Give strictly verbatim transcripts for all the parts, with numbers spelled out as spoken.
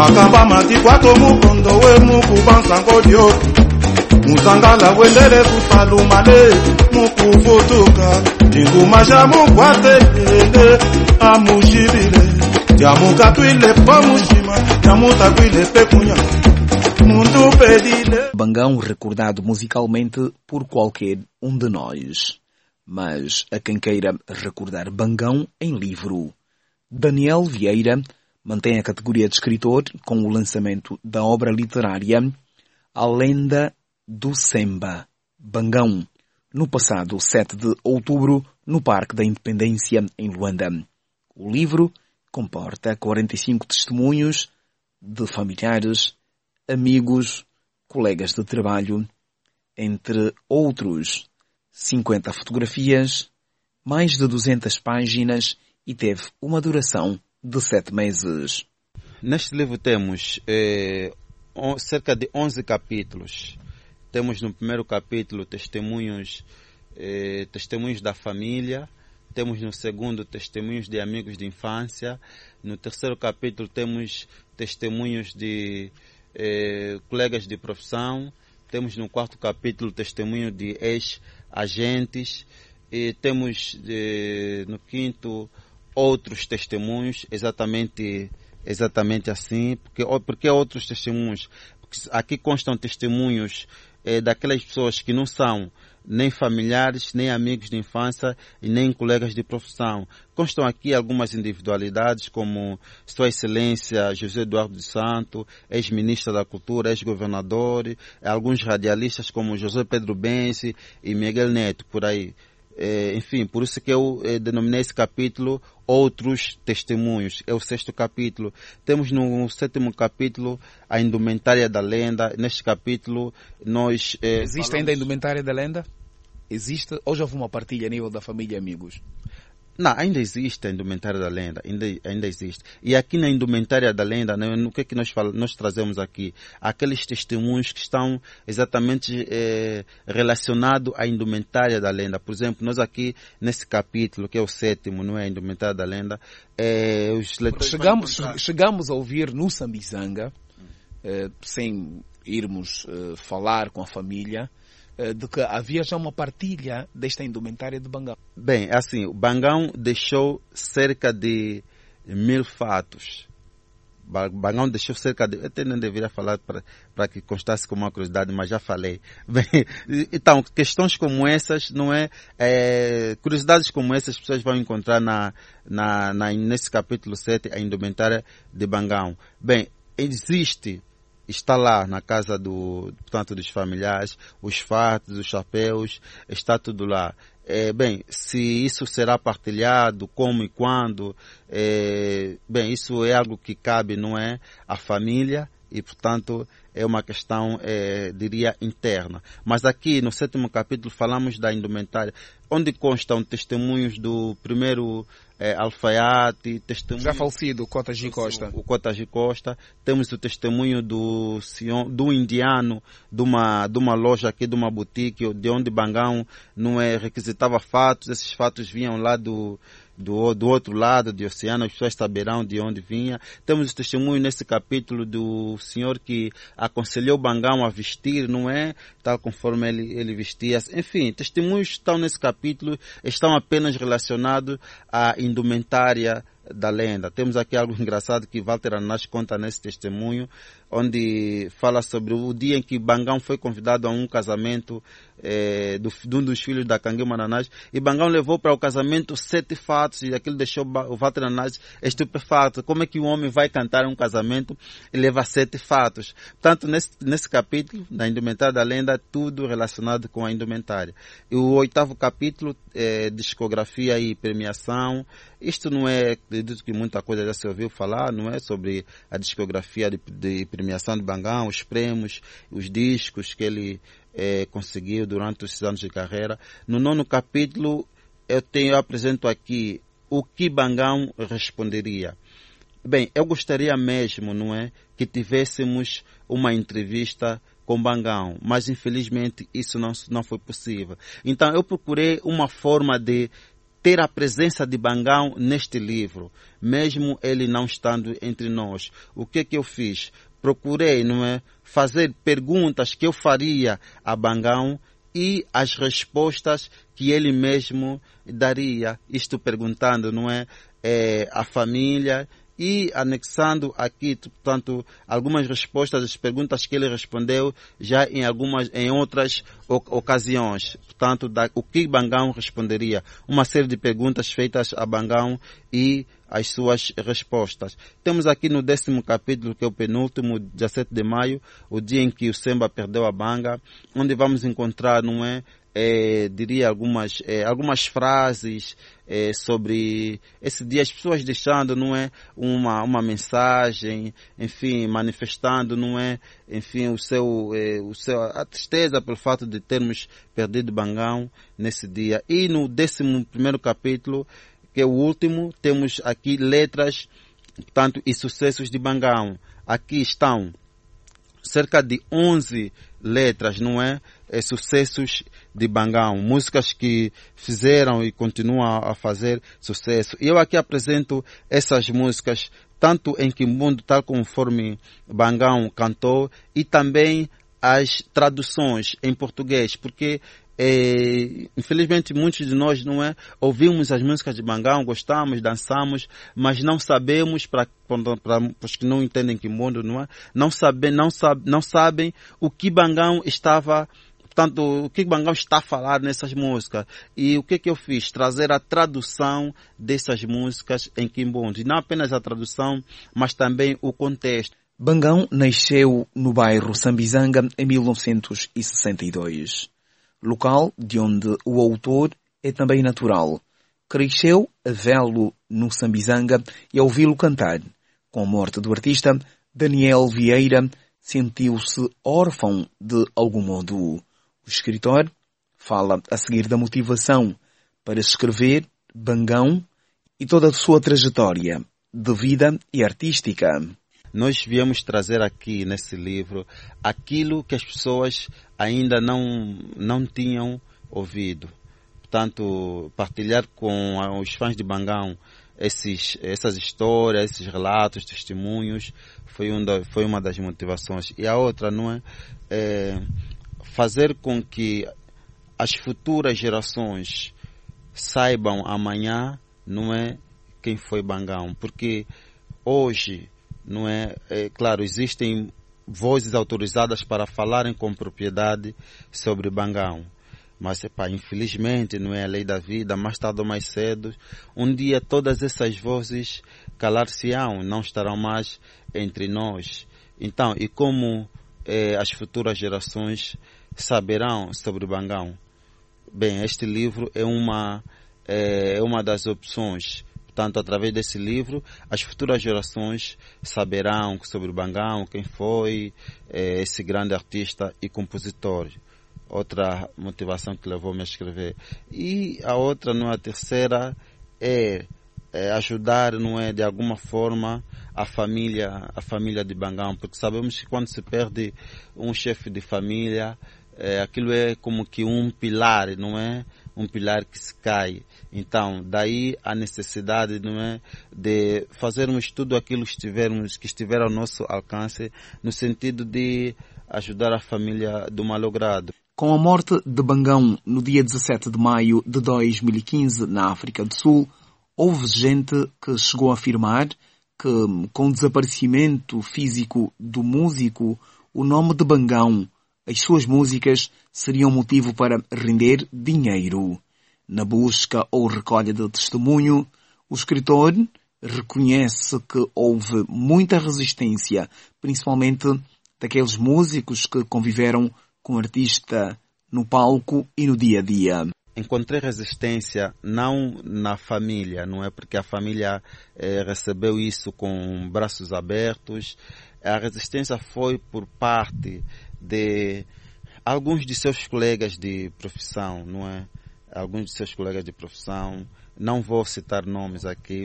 Makamba matikwato mukondo we mukubansa ngodioti Musangala wendele kusalumale mukufotoka Jingumasha mukwate amushibile Jamukatwile pamushima Jamutakwile pekunya Mundo pedile. Bangão recordado musicalmente por qualquer um de nós. Mas a quem queira recordar Bangão em livro. Daniel Vieira mantém a categoria de escritor com o lançamento da obra literária A Lenda do Semba, Bangão, no passado sete de outubro, no Parque da Independência, em Luanda. O livro comporta quarenta e cinco testemunhos de familiares, amigos, colegas de trabalho, entre outros cinquenta fotografias, mais de duzentas páginas e teve uma duração de sete meses. Neste livro temos eh, cerca de onze capítulos. Temos no primeiro capítulo testemunhos, eh, testemunhos da família. Temos no segundo testemunhos de amigos de infância. No terceiro capítulo temos testemunhos de eh, colegas de profissão. Temos no quarto capítulo testemunho de ex-agentes. E temos eh, no quinto outros testemunhos, exatamente, exatamente assim. Porque, porque outros testemunhos? Porque aqui constam testemunhos eh, daquelas pessoas que não são nem familiares, nem amigos de infância e nem colegas de profissão. Constam aqui algumas individualidades como Sua Excelência José Eduardo dos Santos, ex-ministro da Cultura, ex-governador, alguns radialistas como José Pedro Bense e Miguel Neto, por aí. É, enfim, por isso que eu é, denominei esse capítulo Outros Testemunhos. É o sexto capítulo. Temos no sétimo capítulo a Indumentária da Lenda. Neste capítulo nós... É, Existe falamos... ainda a Indumentária da Lenda? Existe? Ou já houve uma partilha a nível da família e amigos? Não, ainda existe a Indumentária da Lenda, ainda, ainda existe. E aqui na Indumentária da Lenda, né, no que é que nós, fal- nós trazemos aqui? Aqueles testemunhos que estão exatamente eh, relacionados à Indumentária da Lenda. Por exemplo, nós aqui nesse capítulo, que é o sétimo, não é a Indumentária da Lenda, eh, os leitores chegamos, chegamos a ouvir no Sambizanga, eh, sem irmos eh, falar com a família, de que havia já uma partilha desta indumentária de Bangão. Bem, assim, o Bangão deixou cerca de mil fatos. Bangão deixou cerca de... Eu até não deveria falar para que constasse como uma curiosidade, mas já falei. Bem, então, questões como essas, não é, é... Curiosidades como essas, as pessoas vão encontrar na, na, na, nesse capítulo sete, a indumentária de Bangão. Bem, existe... Está lá na casa do, portanto, dos familiares, os fatos, os chapéus, está tudo lá. É, bem, se isso será partilhado, como e quando, é, bem, isso é algo que cabe, não é, à família e, portanto, é uma questão, é, diria, interna. Mas aqui, no sétimo capítulo, falamos da indumentária, onde constam testemunhos do primeiro é, alfaiate, testemunho... Já falecido, o Cota G. Costa. O Cota G. Costa. Temos o testemunho do, do indiano, de uma, de uma loja aqui, de uma boutique, de onde Bangão não é, requisitava fatos, esses fatos vinham lá do... Do, do outro lado do oceano, as pessoas saberão de onde vinha. Temos o testemunho nesse capítulo do senhor que aconselhou Bangão a vestir, não é? Tal conforme ele, ele vestia. Enfim, testemunhos que estão nesse capítulo estão apenas relacionados à indumentária da lenda. Temos aqui algo engraçado que Walter Ananás conta nesse testemunho, onde fala sobre o dia em que Bangão foi convidado a um casamento eh, do, de um dos filhos da Canguema Ananás, e Bangão levou para o casamento sete fatos, e aquilo deixou o Walter Ananás estupefato. Como é que um homem vai cantar um casamento e leva sete fatos? Portanto, nesse, nesse capítulo, da indumentária da lenda, tudo relacionado com a indumentária. E o oitavo capítulo, eh, discografia e premiação. Isto não é, acredito que muita coisa já se ouviu falar, não é? Sobre a discografia de, de premiação de Bangão, os prêmios, os discos que ele eh, conseguiu durante os anos de carreira. No nono capítulo, eu, tenho, eu apresento aqui o que Bangão responderia. Bem, eu gostaria mesmo, não é, que tivéssemos uma entrevista com Bangão, mas infelizmente isso não, não foi possível. Então eu procurei uma forma de ter a presença de Bangão neste livro, mesmo ele não estando entre nós. O que é que eu fiz? Procurei, não é, fazer perguntas que eu faria a Bangão e as respostas que ele mesmo daria. Isto perguntando, não é, é a família e anexando aqui, portanto, algumas respostas às perguntas que ele respondeu já em algumas, em outras ocasiões. Portanto, da, o que Bangão responderia? Uma série de perguntas feitas a Bangão e as suas respostas. Temos aqui no décimo capítulo, que é o penúltimo, dezessete de maio, o dia em que o Semba perdeu a Banga, onde vamos encontrar, não é, É, diria algumas, é, algumas frases é, sobre esse dia, as pessoas deixando, não é, uma, uma mensagem, enfim, manifestando, não é, enfim, o seu, é, o seu, a tristeza pelo fato de termos perdido Bangão nesse dia. E no décimo primeiro capítulo, que é o último, temos aqui letras, portanto, e sucessos de Bangão. Aqui estão cerca de onze letras, não é? É, sucessos de Bangão, músicas que fizeram e continuam a fazer sucesso. E eu aqui apresento essas músicas, tanto em Quimbundo, tal conforme Bangão cantou, e também as traduções em português, porque É, infelizmente muitos de nós, não é, ouvimos as músicas de Bangão, gostamos, dançamos, mas não sabemos, para os que não entendem Quimbundo, não é, não sabem, não sabe, não sabem o que Bangão estava, portanto, o que Bangão está a falar nessas músicas. E o que que eu fiz? Trazer a tradução dessas músicas em Quimbundo, e não apenas a tradução, mas também o contexto. Bangão nasceu no bairro Sambizanga em mil novecentos e sessenta e dois. Local de onde o autor é também natural. Cresceu a vê-lo no Sambizanga e a ouvi-lo cantar. Com a morte do artista, Daniel Vieira sentiu-se órfão de algum modo. O escritor fala a seguir da motivação para escrever Bangão e toda a sua trajetória de vida e artística. Nós viemos trazer aqui nesse livro aquilo que as pessoas ainda não, não tinham ouvido. Portanto, partilhar com os fãs de Bangão esses, essas histórias, esses relatos, testemunhos, foi, um da, foi uma das motivações. E a outra, não é, é fazer com que as futuras gerações saibam amanhã, não é, quem foi Bangão. Porque hoje, não é, é claro, existem vozes autorizadas para falarem com propriedade sobre Bangão, mas epá, infelizmente, não é a lei da vida, mais tarde ou mais cedo, um dia todas essas vozes calar-se-ão, não estarão mais entre nós. Então, e como é, as futuras gerações saberão sobre Bangão? Bem, este livro é uma, é uma das opções. Portanto, através desse livro, as futuras gerações saberão sobre o Bangão, quem foi eh, esse grande artista e compositor. Outra motivação que levou-me a escrever. E a outra, não é, a terceira, é, é ajudar, não é, de alguma forma, a família, a família de Bangão, porque sabemos que quando se perde um chefe de família, é, aquilo é como que um pilar, não é? Um pilar que se cai. Então, daí a necessidade, não é, de fazermos tudo aquilo que estivermos, que estiver ao nosso alcance, no sentido de ajudar a família do malogrado. Com a morte de Bangão no dia dezassete de maio de dois mil e quinze na África do Sul, houve gente que chegou a afirmar que, com o desaparecimento físico do músico, o nome de Bangão, as suas músicas, seriam motivo para render dinheiro. Na busca ou recolha de testemunho, o escritor reconhece que houve muita resistência, principalmente daqueles músicos que conviveram com o artista no palco e no dia a dia. Encontrei resistência não na família, não é, porque a família eh, recebeu isso com braços abertos. A resistência foi por parte de alguns de seus colegas de profissão, não é? Alguns de seus colegas de profissão, não vou citar nomes aqui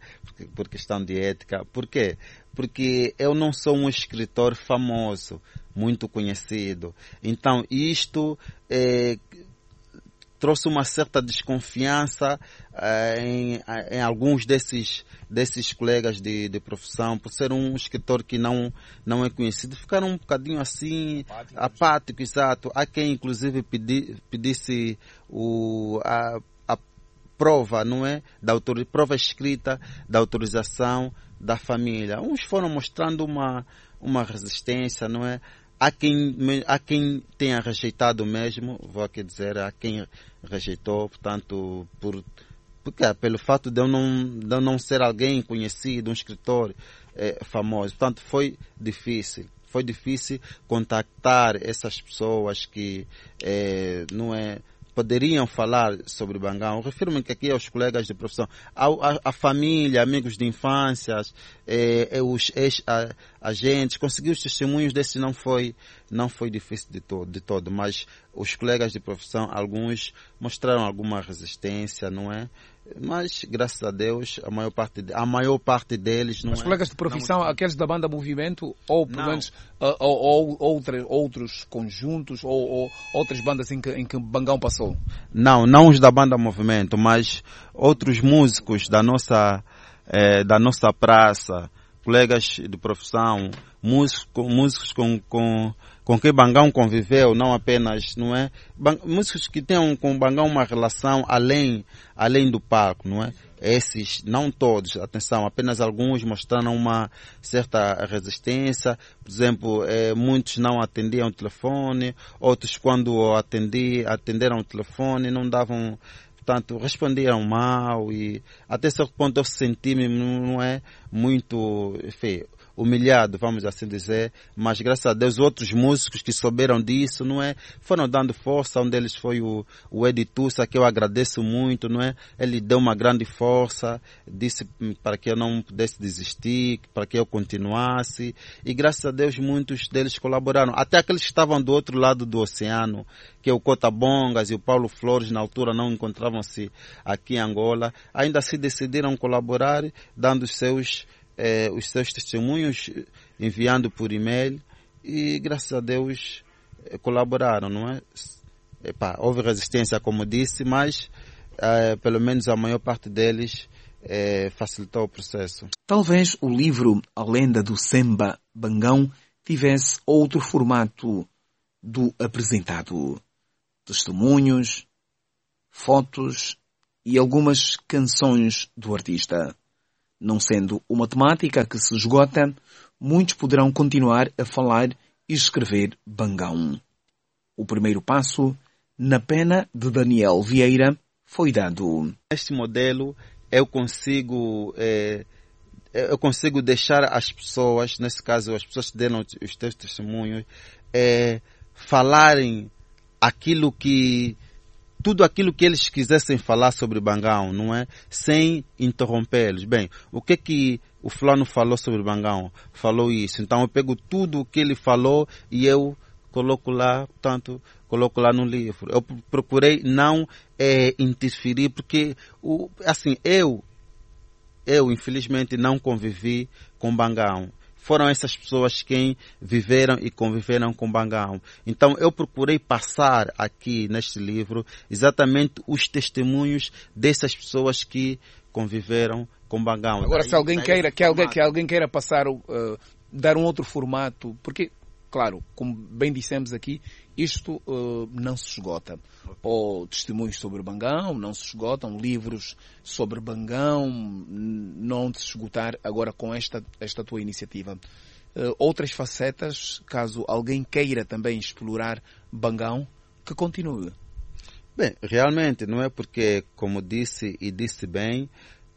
por questão de ética. Por quê? Porque eu não sou um escritor famoso, muito conhecido. Então isto é, trouxe uma certa desconfiança uh, em, em alguns desses, desses colegas de, de profissão, por ser um escritor que não, não é conhecido, ficaram um bocadinho assim, apáticos, apático, exato. Há quem inclusive pedi, pedisse o, a, a prova, não é? Da autor, prova escrita da autorização da família. Uns foram mostrando uma, uma resistência, não é? Há quem, há quem tenha rejeitado mesmo, vou aqui dizer, há quem rejeitou, portanto, por, porque, pelo fato de eu, não, de eu não ser alguém conhecido, um escritor eh, famoso. Portanto, foi difícil. Foi difícil contactar essas pessoas que eh, não é, poderiam falar sobre Bangão. Refiro-me aqui aos colegas de profissão, a, a, a família, amigos de infância, eh, os ex-agentes, conseguir os testemunhos desses não foi, não foi difícil de todo, de todo, mas os colegas de profissão, alguns mostraram alguma resistência, não é? Mas, graças a Deus, a maior parte, de, a maior parte deles... Não Os é, colegas de profissão, não, aqueles da banda Movimento, ou pelo menos uh, ou, ou, outra, outros conjuntos, ou, ou outras bandas em que, em que Bangão passou? Não, não os da banda Movimento, mas outros músicos da nossa, eh, da nossa praça, colegas de profissão, músicos, músicos com... com com quem Bangão conviveu, não apenas, não é? Músicos que tenham com Bangão uma relação além, além do palco, não é? Esses, não todos, atenção, apenas alguns mostraram uma certa resistência. Por exemplo, eh, muitos não atendiam o telefone, outros quando atendi, atenderam o telefone não davam, portanto, respondiam mal e até certo ponto eu senti-me, não é, muito feio, humilhado, vamos assim dizer, mas graças a Deus outros músicos que souberam disso, não é, foram dando força. Um deles foi o, o Edi Tussa, que eu agradeço muito, não é, ele deu uma grande força, disse para que eu não pudesse desistir, para que eu continuasse, e graças a Deus muitos deles colaboraram, até aqueles que estavam do outro lado do oceano, que é o Cota Bongas e o Paulo Flores, na altura não encontravam-se aqui em Angola, ainda assim decidiram colaborar, dando os seus Eh, os seus testemunhos, enviando por e-mail, e graças a Deus eh, colaboraram, não é? Epá, houve resistência, como disse, mas eh, pelo menos a maior parte deles eh, facilitou o processo. Talvez o livro A Lenda do Semba Bangão tivesse outro formato do apresentado. Testemunhos, fotos e algumas canções do artista. Não sendo uma temática que se esgota, muitos poderão continuar a falar e escrever Bangão. O primeiro passo, na pena de Daniel Vieira, foi dado. Neste modelo, eu consigo, é, eu consigo deixar as pessoas, nesse caso as pessoas que deram os teus testemunhos, é, falarem aquilo que... tudo aquilo que eles quisessem falar sobre Bangão, não é? Sem interrompê-los. Bem, o que que o fulano falou sobre Bangão? Falou isso. Então eu pego tudo o que ele falou e eu coloco lá, portanto, coloco lá no livro. Eu procurei não é, interferir, porque, o, assim, eu, eu infelizmente não convivi com Bangão. Foram essas pessoas quem viveram e conviveram com Bangão. Então eu procurei passar aqui neste livro exatamente os testemunhos dessas pessoas que conviveram com Bangão. Agora, daí, se alguém daí queira, que alguém, que alguém queira passar, uh, dar um outro formato, porque, claro, como bem dissemos aqui, isto uh, não se esgota. Ou testemunhos sobre Bangão não se esgotam, livros sobre Bangão não se esgotar agora com esta, esta tua iniciativa. Uh, outras facetas, caso alguém queira também explorar Bangão, que continue. Bem, realmente, não é porque, como disse e disse bem,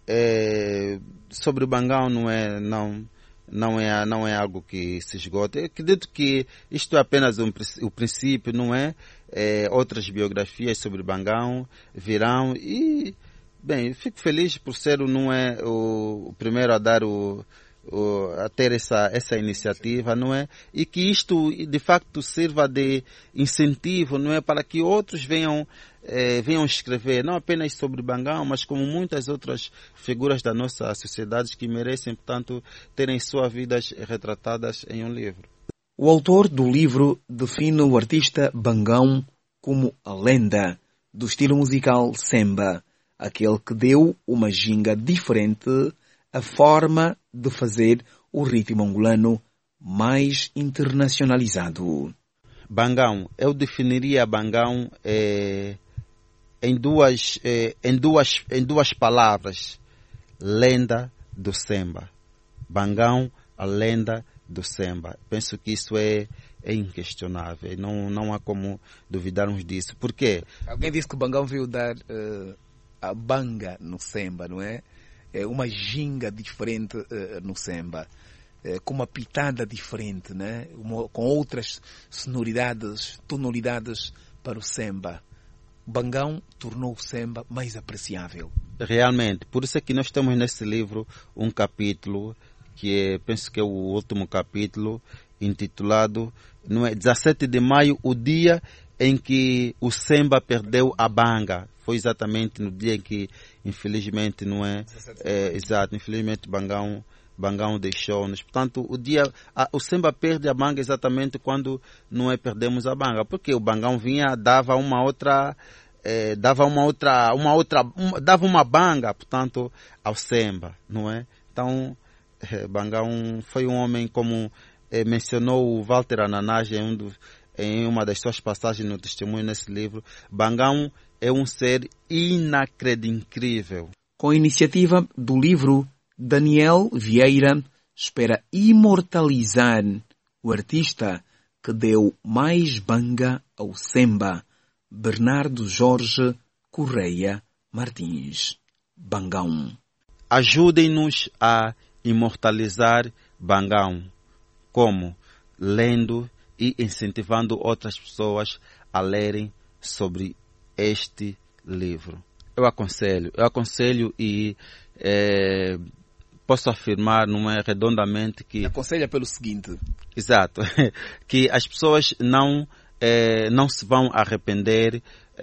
é, sobre Bangão não é... não Não é, não é algo que se esgota. Eu acredito que isto é apenas um, o princípio, não é? é? Outras biografias sobre Bangão virão e, bem, fico feliz por ser não é, o, o primeiro a dar o, o, a ter essa, essa iniciativa, não é? E que isto, de facto, sirva de incentivo, não é? Para que outros venham Eh, venham escrever, não apenas sobre Bangão, mas como muitas outras figuras da nossa sociedade que merecem, portanto, terem suas vidas retratadas em um livro. O autor do livro define o artista Bangão como a lenda do estilo musical Semba, aquele que deu uma ginga diferente à forma de fazer o ritmo angolano mais internacionalizado. Bangão, eu definiria Bangão eh, em, duas, eh, em, duas, em duas palavras. Lenda do Semba. Bangão, a lenda do Semba. Penso que isso é, é inquestionável. Não, não há como duvidarmos disso. Por quê? Alguém disse que o Bangão veio dar uh, a banga no Semba, não é? É uma ginga diferente uh, no Semba. Uh, com uma pitada diferente, né? Uma, com outras sonoridades, tonalidades para o Semba. Bangão tornou o Semba mais apreciável. Realmente. Por isso é que nós temos nesse livro um capítulo que é, penso que é o último capítulo, intitulado, não é, dezassete de maio, o dia em que o Semba perdeu a banga. Foi exatamente no dia em que, infelizmente, não é, é exato, infelizmente Bangão, Bangão deixou-nos. Portanto, o dia, a, o Semba perde a banga exatamente quando não é perdemos a banga, porque o Bangão vinha, dava uma outra, é, dava uma outra, uma outra, uma, dava uma banga, portanto, ao Semba, não é? Então, é, Bangão foi um homem, como é, mencionou o Walter Ananás em, um do, em uma das suas passagens no testemunho nesse livro. Bangão é um ser inacreditável. Com a iniciativa do livro, Daniel Vieira espera imortalizar o artista que deu mais banga ao Semba, Bernardo Jorge Correia Martins. Bangão. Ajudem-nos a imortalizar Bangão, como lendo e incentivando outras pessoas a lerem sobre este livro. Eu aconselho, eu aconselho e é, posso afirmar, não é, redondamente que... Aconselha pelo seguinte. Exato. Que as pessoas não, é, não se vão arrepender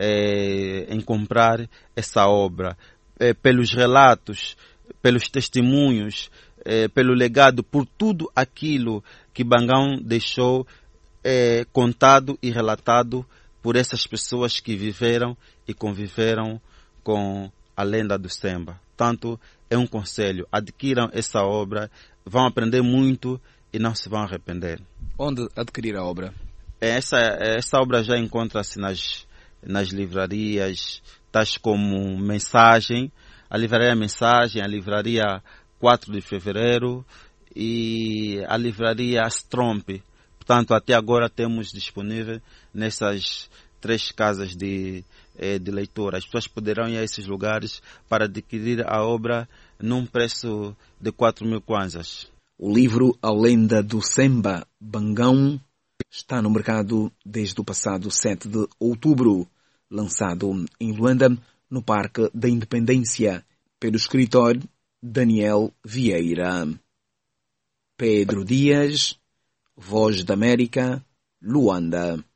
é, em comprar essa obra. É, pelos relatos, pelos testemunhos, é, pelo legado, por tudo aquilo que Bangão deixou é, contado e relatado por essas pessoas que viveram e conviveram com a lenda do Semba. Tanto é um conselho, adquiram essa obra, vão aprender muito e não se vão arrepender. Onde adquirir a obra? Essa, essa obra já encontra-se nas, nas livrarias, tais como Mensagem, a livraria Mensagem, a livraria quatro de fevereiro e a livraria Strompe. Portanto, até agora temos disponível nessas três casas de, de leitura. As pessoas poderão ir a esses lugares para adquirir a obra num preço de quatro mil kwanzas. O livro A Lenda do Semba, Bangão, está no mercado desde o passado sete de outubro, lançado em Luanda, no Parque da Independência, pelo escritor Daniel Vieira. Pedro Dias, Voz da América, Luanda.